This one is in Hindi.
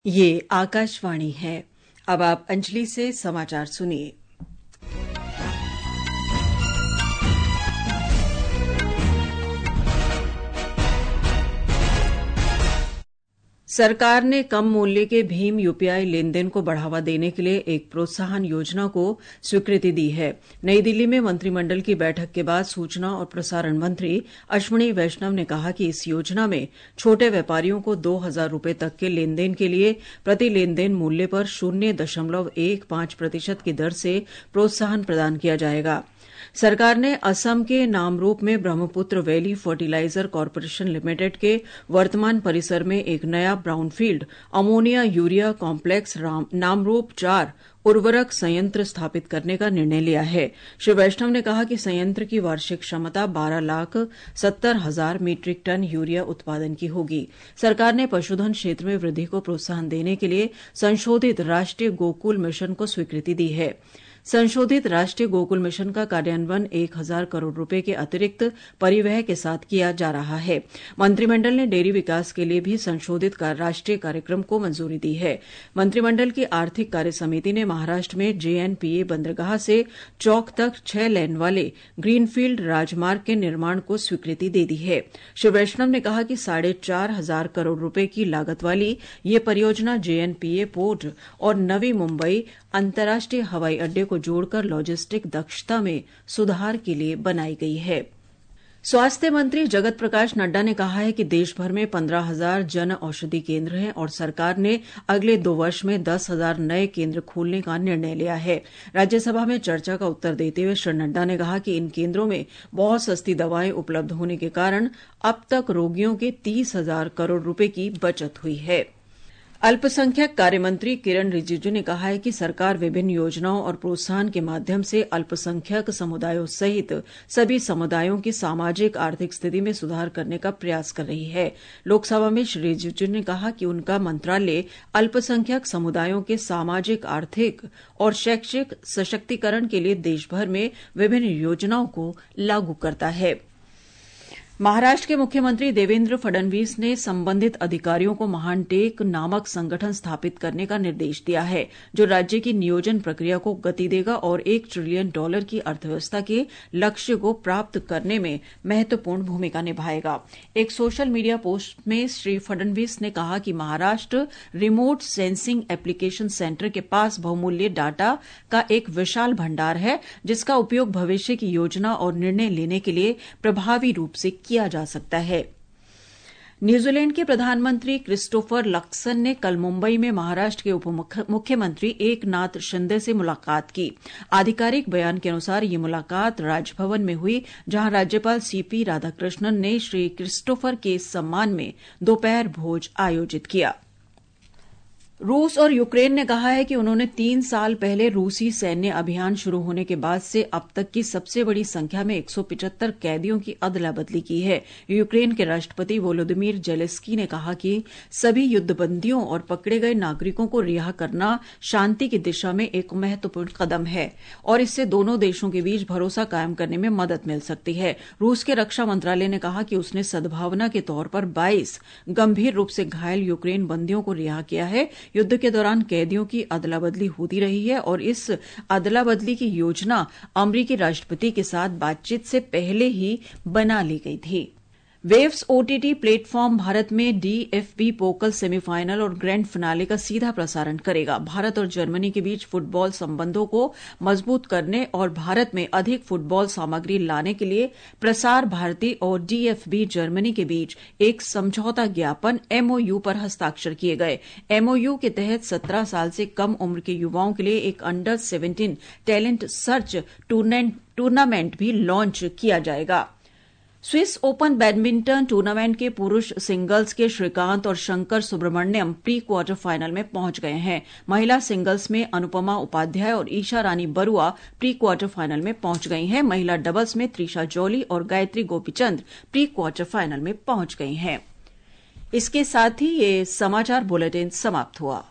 ये आकाशवाणी है। अब आप अंजलि से समाचार सुनिए। सरकार ने कम मूल्य के भीम यूपीआई लेन देन को बढ़ावा देने के लिए एक प्रोत्साहन योजना को स्वीकृति दी है। नई दिल्ली में मंत्रिमंडल की बैठक के बाद सूचना और प्रसारण मंत्री अश्विनी वैष्णव ने कहा कि इस योजना में छोटे व्यापारियों को 2,000 रुपये तक के लेन देन के लिए प्रति लेन देन मूल्य पर 0.15% की दर से प्रोत्साहन प्रदान किया जाएगा। सरकार ने असम के नामरूप में Brahmaputra valley fertiliser corporation limited के वर्तमान परिसर में एक नया brownfield ammonia urea complex Namrup 4 उर्वरक संयंत्र स्थापित करने का निर्णय लिया है। श्री वैष्णव ने कहा कि संयंत्र की वार्षिक क्षमता 12,70,000 मीट्रिक टन यूरिया उत्पादन की होगी। सरकार ने पशुधन क्षेत्र में वृद्धि को प्रोत्साहन देने के लिए संशोधित राष्ट्रीय गोकुल मिशन को स्वीकृति दी है। संशोधित राष्ट्रीय गोकुल मिशन का कार्यान्वयन 1,000 करोड़ रुपए के अतिरिक्त परिव्यय के साथ किया जा रहा है। मंत्रिमंडल ने डेयरी विकास के लिए भी संशोधित राष्ट्रीय कार्यक्रम को मंजूरी दी है। मंत्रिमंडल की आर्थिक कार्य समिति ने महाराष्ट्र में JNPA बंदरगाह से चौक तक 6 लेन वाले ग्रीनफील्ड राजमार्ग के निर्माण को स्वीकृति दे दी है। श्री वैष्णव ने कहा कि 4,500 करोड़ रुपए की लागत वाली ये परियोजना JNPA पोर्ट और नवी मुंबई अंतर्राष्ट्रीय हवाई अड्डे को जोड़कर लॉजिस्टिक दक्षता में सुधार के लिए बनाई गई है। स्वास्थ्य मंत्री जगत प्रकाश नड्डा ने कहा है कि देश भर में 15,000 जन औषधि केंद्र हैं और सरकार ने अगले 2 वर्ष में 10,000 नए केंद्र खोलने का निर्णय लिया है। राज्यसभा में चर्चा का उत्तर देते हुए श्री नड्डा ने कहा कि इन केंद्रों में बहुत सस्ती दवाएं उपलब्ध होने के कारण अब तक रोगियों के 30,000 करोड़ रुपए की बचत हुई है। अल्पसंख्यक कार्य मंत्री किरण रिजिजू ने कहा है कि सरकार विभिन्न योजनाओं और प्रोत्साहन के माध्यम से अल्पसंख्यक समुदायों सहित सभी समुदायों की सामाजिक आर्थिक स्थिति में सुधार करने का प्रयास कर रही है। लोकसभा में श्री रिजिजू ने कहा कि उनका मंत्रालय अल्पसंख्यक समुदायों के सामाजिक आर्थिक और शैक्षिक सशक्तिकरण के लिए देशभर में विभिन्न योजनाओं को लागू करता है। महाराष्ट्र के मुख्यमंत्री देवेंद्र फडणवीस ने संबंधित अधिकारियों को महानटेक नामक संगठन स्थापित करने का निर्देश दिया है, जो राज्य की नियोजन प्रक्रिया को गति देगा और $1 ट्रिलियन की अर्थव्यवस्था के लक्ष्य को प्राप्त करने में महत्वपूर्ण भूमिका निभाएगा। एक सोशल मीडिया पोस्ट में श्री फडणवीस ने कहा कि Maharashtra remote sensing application centre के पास बहुमूल्य डाटा का एक विशाल भंडार है, जिसका उपयोग भविष्य की योजना और निर्णय लेने के लिए प्रभावी रूप से किया जा सकता है। न्यूजीलैंड के प्रधानमंत्री क्रिस्टोफर लक्सन ने कल मुंबई में महाराष्ट्र के उप मुख्यमंत्री एकनाथ शिंदे से मुलाकात की। आधिकारिक बयान के अनुसार ये मुलाकात राजभवन में हुई, जहां राज्यपाल CP राधाकृष्णन ने श्री क्रिस्टोफर के सम्मान में दोपहर भोज आयोजित किया। रूस और यूक्रेन ने कहा है कि उन्होंने 3 साल पहले रूसी सैन्य अभियान शुरू होने के बाद से अब तक की सबसे बड़ी संख्या में 175 कैदियों की अदला बदली की है। यूक्रेन के राष्ट्रपति वोलोदिमीर जेलेंस्की ने कहा कि सभी युद्धबंदियों और पकड़े गए नागरिकों को रिहा करना शांति की दिशा में एक महत्वपूर्ण कदम है और इससे दोनों देशों के बीच भरोसा कायम करने में मदद मिल सकती है। रूस के रक्षा मंत्रालय ने कहा कि उसने सद्भावना के तौर पर 22 गंभीर रूप से घायल यूक्रेन बंदियों को रिहा किया है। युद्ध के दौरान कैदियों की अदला बदली होती रही है और इस अदला बदली की योजना अमेरिकी राष्ट्रपति के साथ बातचीत से पहले ही बना ली गई थी। वेव्स OTT प्लेटफॉर्म भारत में DFB पोकल सेमीफाइनल और ग्रैंड फिनाले का सीधा प्रसारण करेगा। भारत और जर्मनी के बीच फुटबॉल संबंधों को मजबूत करने और भारत में अधिक फुटबॉल सामग्री लाने के लिए प्रसार भारती और DFB जर्मनी के बीच एक समझौता ज्ञापन MOU पर हस्ताक्षर किए गए। MOU के तहत 17 साल से कम उम्र के युवाओं के लिए एक अंडर 17 टैलेंट सर्च टूर्नामेंट भी लॉन्च किया जाएगा। स्विस ओपन बैडमिंटन टूर्नामेंट के पुरुष सिंगल्स के श्रीकांत और Shankar Subramanian pre quarter final में पहुंच गए हैं। महिला सिंगल्स में अनुपमा उपाध्याय और Isha Rani Barua pre quarter final में पहुंच गई हैं। महिला डबल्स में त्रिशा जॉली और Gayatri Gopichand pre quarter final में पहुंच गई हैं। इसके साथ ही ये समाचार बुलेटिन समाप्त हुआ।